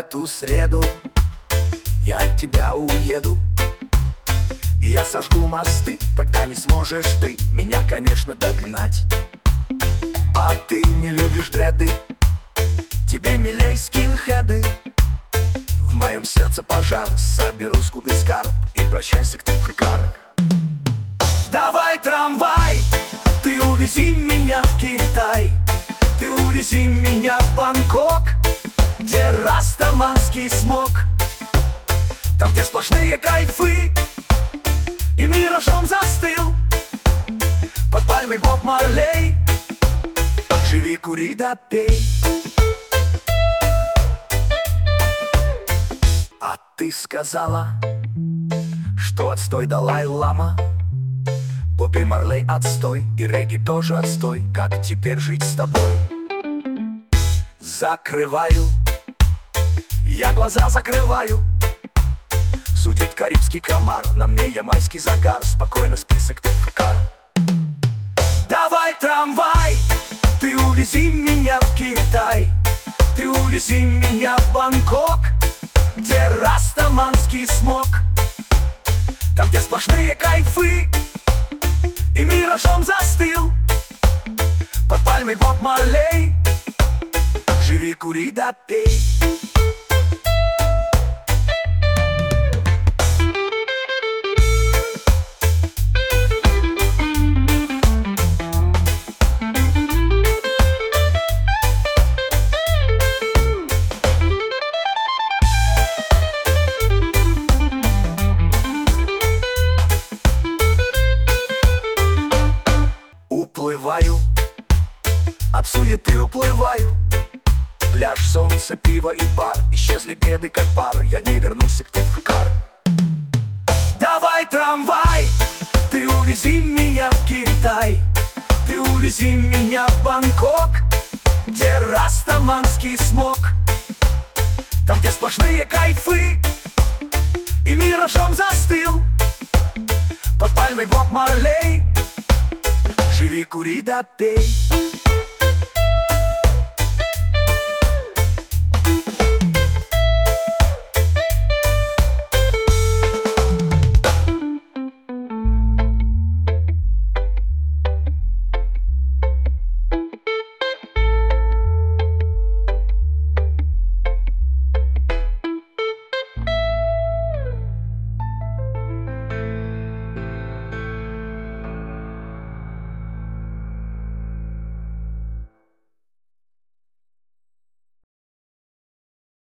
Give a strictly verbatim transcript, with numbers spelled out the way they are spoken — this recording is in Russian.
эту среду я от тебя уеду, и я сожгу мосты, тогда не сможешь ты меня, конечно, догнать. А ты не любишь дреды, тебе милей скинхеды. В моем сердце пожар, соберу скудный скарб и прощайся к тем прикарок. Давай, трамвай, ты увези меня в Китай, ты увези меня в Бангкок, где растаманский смог. Там, где сплошные кайфы, и миражом застыл под пальмой Боб Марлей. Живи, кури да пей. А ты сказала, что отстой Далай-лама, Бобби Марлей отстой, и регги тоже отстой. Как теперь жить с тобой? Закрываю, я глаза закрываю. Судит карибский комар, на мне ямайский загар. Спокойно список ТФК. Давай, трамвай, ты увези меня в Китай, ты увези меня в Бангкок, где растаманский смог. Там, где сплошные кайфы, и миражом застыл под пальмой Боб Марлей. Живи, кури да пей. Уплываю, от суеты уплываю. Пляж, солнце, пиво и бар, исчезли беды как пар, я не вернулся к ТФК. Давай, трамвай, ты увези меня в Китай, ты увези меня в Бангкок, где растаманский смог. Там, где сплошные кайфы, и миражом застыл под пальмой Боб Марлей. Живи, кури да пей.